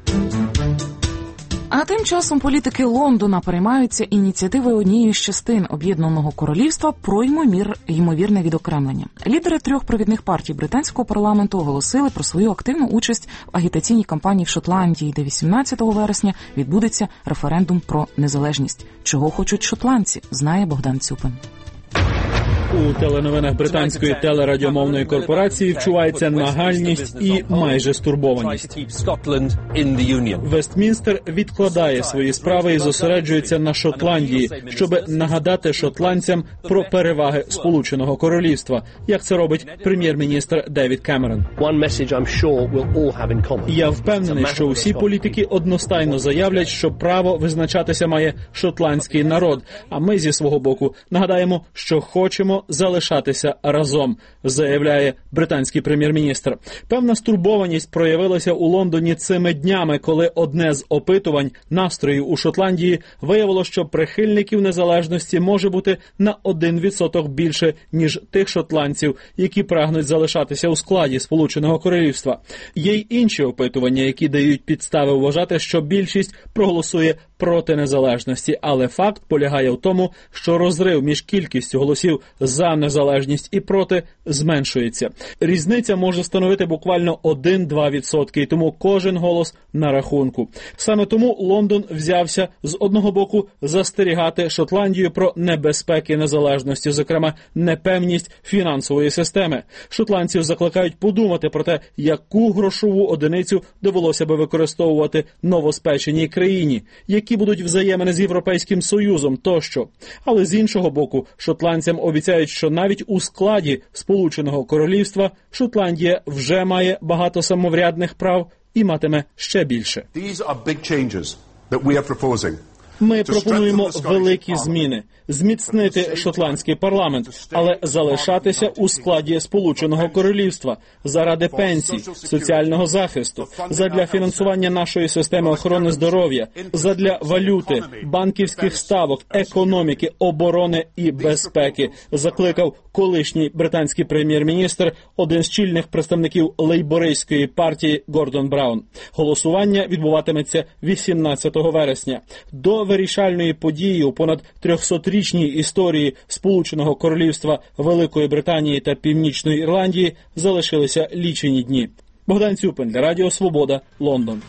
А тим часом політики Лондона переймаються ініціативи однієї з частин Об'єднаного Королівства про ймовірне відокремлення. Лідери 3 провідних партій британського парламенту оголосили про свою активну участь в агітаційній кампанії в Шотландії, де 18 вересня відбудеться референдум про незалежність. Чого хочуть шотландці, знає Богдан Цюпин. У теленовинах британської телерадіомовної корпорації вчувається нагальність і майже стурбованість. Вестмінстер відкладає свої справи і зосереджується на Шотландії, щоб нагадати шотландцям про переваги Сполученого Королівства, як це робить прем'єр-міністр Девід Кемерон. Я впевнений, що усі політики одностайно заявлять, що право визначатися має шотландський народ, а ми зі свого боку нагадаємо, що хочемо залишатися разом, заявляє британський прем'єр-міністр. Певна стурбованість проявилася у Лондоні цими днями, коли одне з опитувань настроїв у Шотландії виявило, що прихильників незалежності може бути на 1% більше, ніж тих шотландців, які прагнуть залишатися у складі Сполученого Королівства. Є й інші опитування, які дають підстави вважати, що більшість проголосує проти незалежності, але факт полягає в тому, що розрив між кількістю голосів за незалежність і проти зменшується. Різниця може становити буквально 1-2%, і тому кожен голос на рахунку. Саме тому Лондон взявся з одного боку застерігати Шотландію про небезпеки незалежності, зокрема непевність фінансової системи. Шотландців закликають подумати про те, яку грошову одиницю довелося би використовувати новоспеченій країні, які будуть взаємини з Європейським Союзом тощо. Але з іншого боку, шотландцям обіцяють, що навіть у складі Сполученого Королівства Шотландія вже має багато самоврядних прав і матиме ще більше. Ми пропонуємо великі зміни. Зміцнити шотландський парламент, але залишатися у складі Сполученого Королівства заради пенсій, соціального захисту, задля фінансування нашої системи охорони здоров'я, задля валюти, банківських ставок, економіки, оборони і безпеки, закликав колишній британський прем'єр-міністр, один з чільних представників лейбористської партії Гордон Браун. Голосування відбуватиметься 18 вересня. До вирішальної події у понад 300-річній історії Сполученого Королівства, Великої Британії та Північної Ірландії залишилися лічені дні. Богдан Цюпин для Радіо Свобода, Лондон.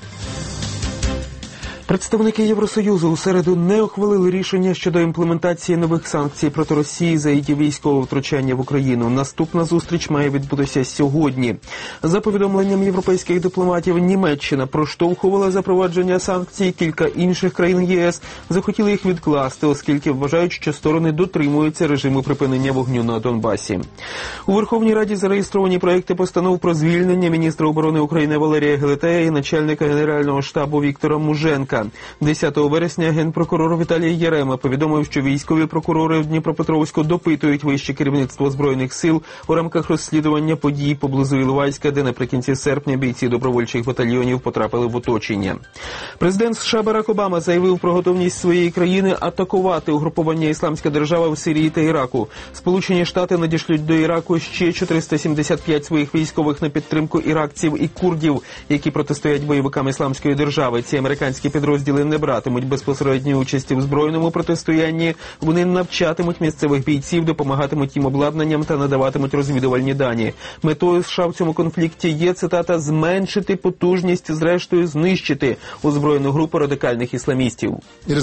Представники Євросоюзу у середу не ухвалили рішення щодо імплементації нових санкцій проти Росії за її військове втручання в Україну. Наступна зустріч має відбутися сьогодні. За повідомленням європейських дипломатів, Німеччина проштовхувала запровадження санкцій, кілька інших країн ЄС захотіли їх відкласти, оскільки вважають, що сторони дотримуються режиму припинення вогню на Донбасі. У Верховній Раді зареєстровані проекти постанов про звільнення міністра оборони України Валерія Гелетея і начальника Генерального штабу Віктора Муженка. 10 вересня генпрокурор Віталій Ярема повідомив, що військові прокурори в Дніпропетровську допитують вище керівництво Збройних сил у рамках розслідування подій поблизу Іловайська, де наприкінці серпня бійці добровольчих батальйонів потрапили в оточення. Президент США Барак Обама заявив про готовність своєї країни атакувати угрупування «Ісламська держава» в Сирії та Іраку. Сполучені Штати надішлють до Іраку ще 475 своїх військових на підтримку іракців і курдів, які протистоять бойовикам «Ісламської держави». Ці американські підрозділи не братимуть безпосередньої участі в збройному протистоянні, вони навчатимуть місцевих бійців, допомагатимуть їм обладнанням та надаватимуть розвідувальні дані. Метою США в цьому конфлікті є, цитата, «зменшити потужність, зрештою знищити озброєну групу радикальних ісламістів».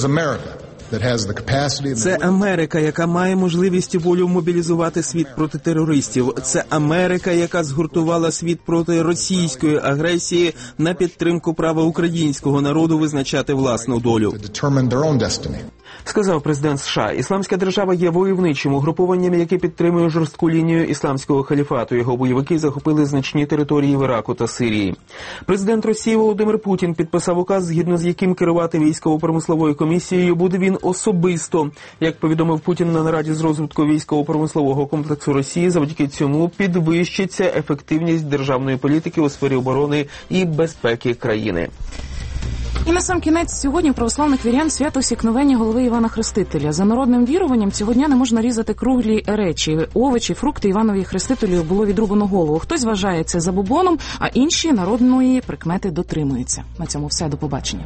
Це Америка, яка має можливість і волю мобілізувати світ проти терористів. Це Америка, яка згуртувала світ проти російської агресії на підтримку права українського народу визначати визначати власну долю. Сказав президент США. Ісламська держава є войовничим угрупуванням, яке підтримує жорстку лінію ісламського халіфату. Його бойовики захопили значні території в Іраку та Сирії. Президент Росії Володимир Путін підписав указ, згідно з яким керувати військово-промисловою комісією буде він особисто. Як повідомив Путін на нараді з розвитку військово-промислового комплексу Росії, завдяки цьому підвищиться ефективність державної політики у сфері оборони і безпеки країни. І на сам кінець сьогодні православних вірян свято Сікновення голови Івана Хрестителя. За народним віруванням цього дня не можна різати круглі речі, овочі, фрукти. Іванові Хрестителю було відрубано голову. Хтось вважає це забобоном, а інші народної прикмети дотримуються. На цьому все. До побачення.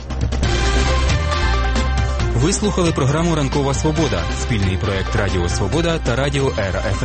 Ви слухали програму «Ранкова свобода» – спільний проект Радіо Свобода та Радіо РФ.